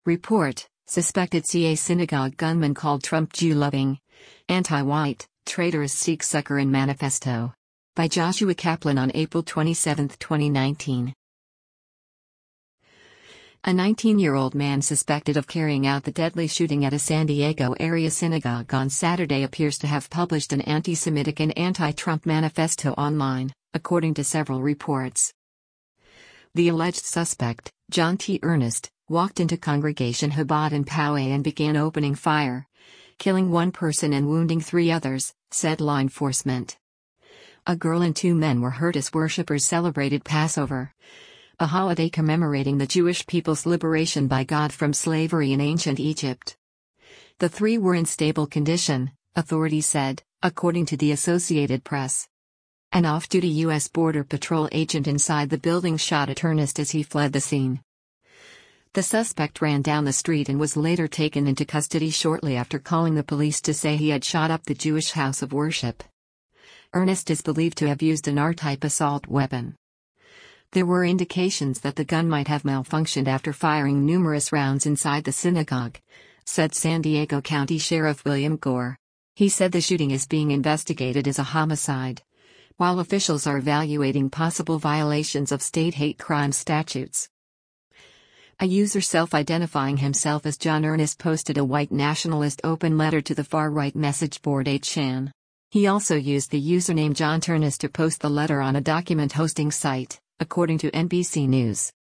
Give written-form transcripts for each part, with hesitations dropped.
Report: Suspected CA synagogue gunman called Trump Jew-loving, anti-white, traitorous Sikh sucker in manifesto. By Joshua Kaplan on April 27, 2019. A 19-year-old man suspected of carrying out the deadly shooting at a San Diego area synagogue on Saturday appears to have published an anti-Semitic and anti-Trump manifesto online, according to several reports. The alleged suspect, John T. Ernest, walked into Congregation Chabad in Poway and began opening fire, killing one person and wounding three others, said law enforcement. A girl and two men were hurt as worshippers celebrated Passover, a holiday commemorating the Jewish people's liberation by God from slavery in ancient Egypt. The three were in stable condition, authorities said, according to the Associated Press. An off-duty U.S. Border Patrol agent inside the building shot at Ernest as he fled the scene. The suspect ran down the street and was later taken into custody shortly after calling the police to say he had shot up the Jewish house of worship. Ernest is believed to have used an R-type assault weapon. There were indications that the gun might have malfunctioned after firing numerous rounds inside the synagogue, said San Diego County Sheriff William Gore. He said the shooting is being investigated as a homicide, while officials are evaluating possible violations of state hate crime statutes. A user self-identifying himself as John Ernest posted a white nationalist open letter to the far-right message board 8chan. He also used the username John Ernest to post the letter on a document hosting site, according to NBC News.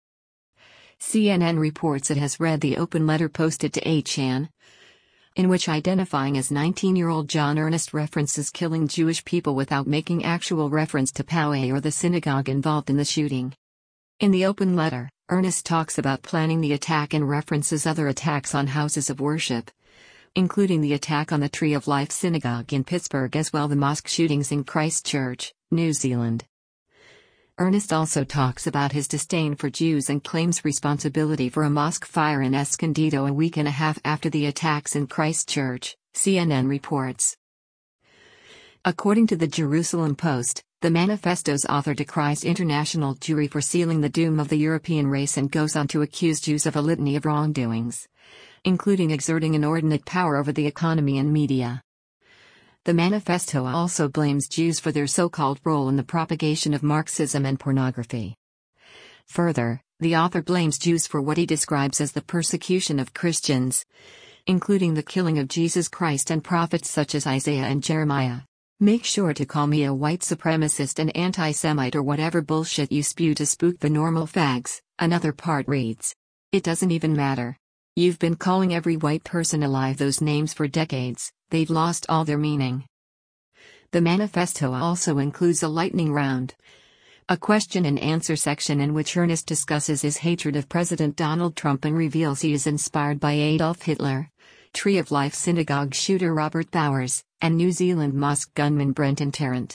CNN reports it has read the open letter posted to 8chan, in which identifying as 19-year-old John Ernest references killing Jewish people without making actual reference to Poway or the synagogue involved in the shooting. In the open letter, Ernest talks about planning the attack and references other attacks on houses of worship, including the attack on the Tree of Life Synagogue in Pittsburgh as well as the mosque shootings in Christchurch, New Zealand. Ernest also talks about his disdain for Jews and claims responsibility for a mosque fire in Escondido a week and a half after the attacks in Christchurch, CNN reports. According to the Jerusalem Post, the manifesto's author decries international Jewry for sealing the doom of the European race and goes on to accuse Jews of a litany of wrongdoings, including exerting inordinate power over the economy and media. The manifesto also blames Jews for their so-called role in the propagation of Marxism and pornography. Further, the author blames Jews for what he describes as the persecution of Christians, including the killing of Jesus Christ and prophets such as Isaiah and Jeremiah. Make sure to call me a white supremacist and anti-Semite or whatever bullshit you spew to spook the normal fags, another part reads. It doesn't even matter. You've been calling every white person alive those names for decades, they've lost all their meaning. The manifesto also includes a lightning round, a question and answer section in which Ernest discusses his hatred of President Donald Trump and reveals he is inspired by Adolf Hitler, Tree of Life synagogue shooter Robert Bowers, and New Zealand mosque gunman Brenton Tarrant.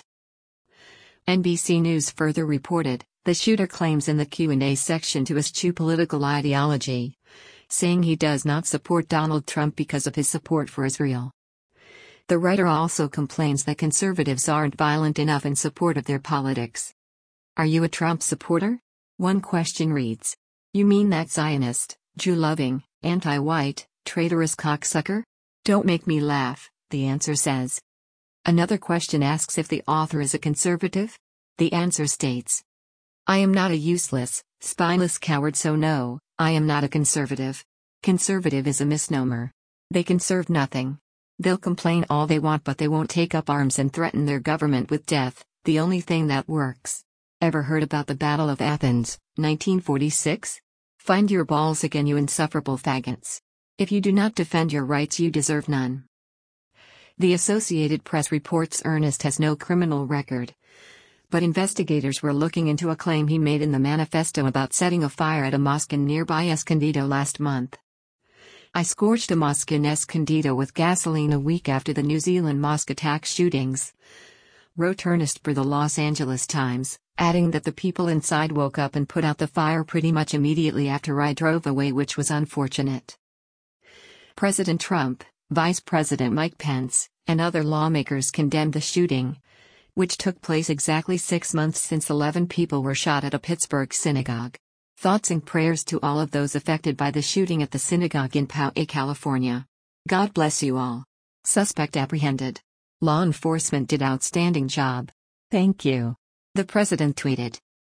NBC News further reported, the shooter claims in the Q&A section to eschew political ideology, saying he does not support Donald Trump because of his support for Israel. The writer also complains that conservatives aren't violent enough in support of their politics. Are you a Trump supporter? One question reads. You mean that Zionist, Jew-loving, anti-white, traitorous cocksucker? Don't make me laugh, the answer says. Another question asks if the author is a conservative. The answer states. I am not a useless, spineless coward, so no, I am not a conservative. Conservative is a misnomer. They can serve nothing. They'll complain all they want, but they won't take up arms and threaten their government with death, the only thing that works. Ever heard about the Battle of Athens, 1946? Find your balls again, you insufferable faggots. If you do not defend your rights, you deserve none. The Associated Press reports Ernest has no criminal record, but investigators were looking into a claim he made in the manifesto about setting a fire at a mosque in nearby Escondido last month. I scorched a mosque in Escondido with gasoline a week after the New Zealand mosque attack shootings, wrote Ernest for the Los Angeles Times, adding that the people inside woke up and put out the fire pretty much immediately after I drove away, which was unfortunate. President Trump, Vice President Mike Pence, and other lawmakers condemned the shooting, which took place exactly 6 months since 11 people were shot at a Pittsburgh synagogue. Thoughts and prayers to all of those affected by the shooting at the synagogue in Poway, California. God bless you all. Suspect apprehended. Law enforcement did outstanding job. Thank you. The president tweeted.